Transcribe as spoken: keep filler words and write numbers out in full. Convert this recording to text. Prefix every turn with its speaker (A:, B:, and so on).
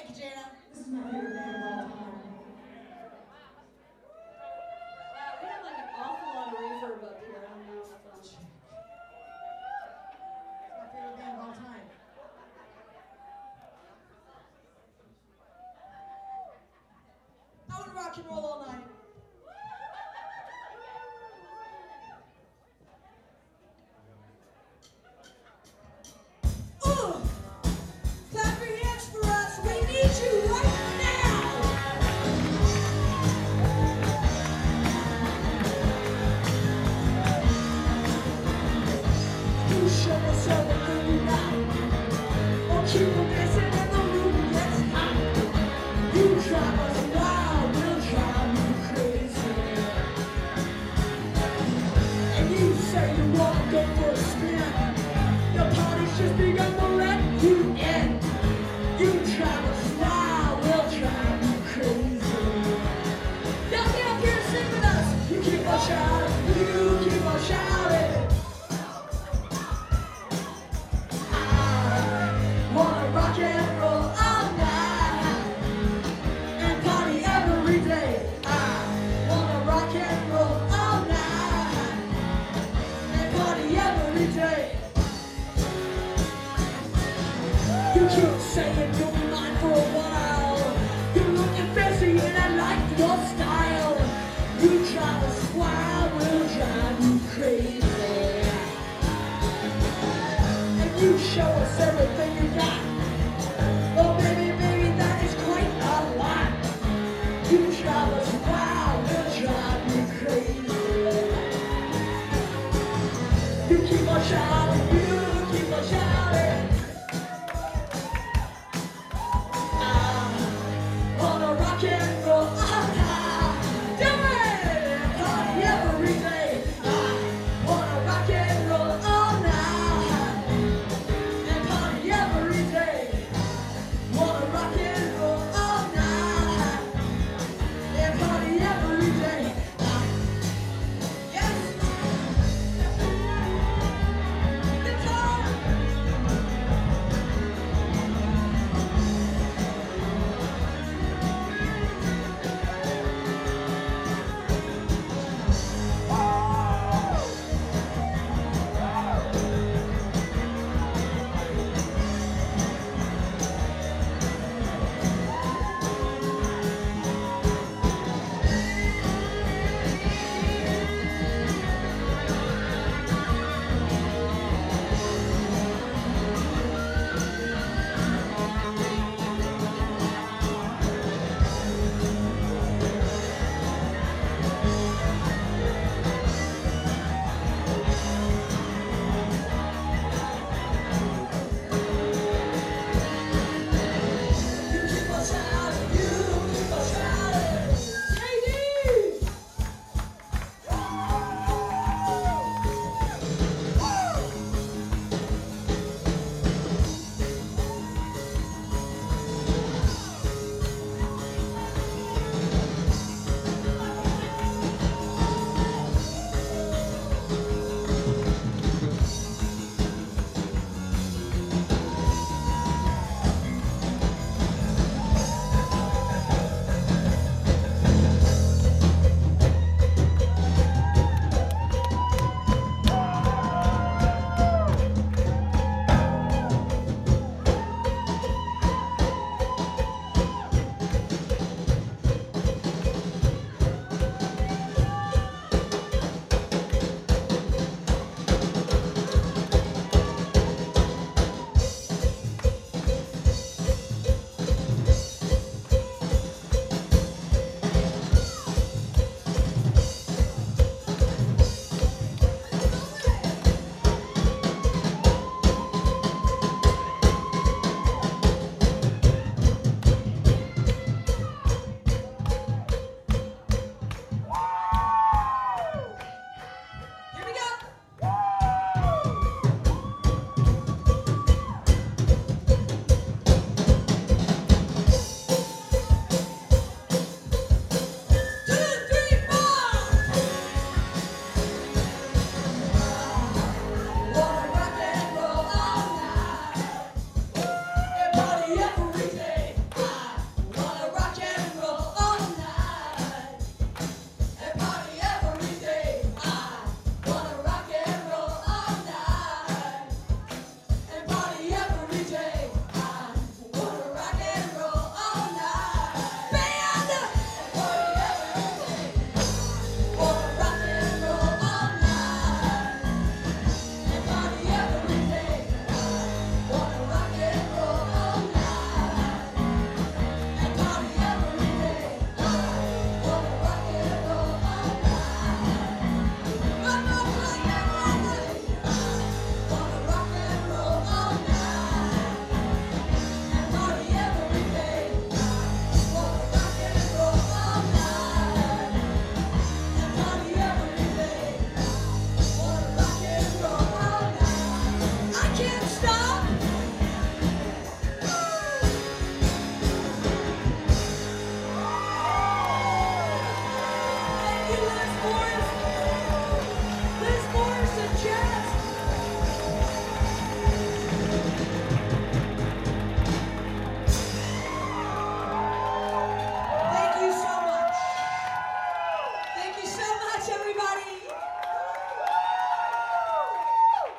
A: you, Jana.
B: This is my favorite band of all time.
C: Wow, we have like an awful lot of reverb up here. I don't know if um,
B: It's my favorite band of all time.
A: I would rock and roll all night. Ooh! Clap your hands for us. We need you right now. You show us everything you got. Or keep on dancing and the room gets hot. You drive us wild, we'll drive you crazy. And you say you wanna go for a spin. The party's just begun to let you in. You drive us wild, we'll drive you crazy. Now get up here and sing with us. You keep on shouting, you keep on shouting. I wanna rock and roll all night and party every day. I wanna rock and roll all night and party every day. You keep saying you'll be mine for a while. You're looking fancy and I like your style. You drive us wild, we'll drive you crazy. And you show us everything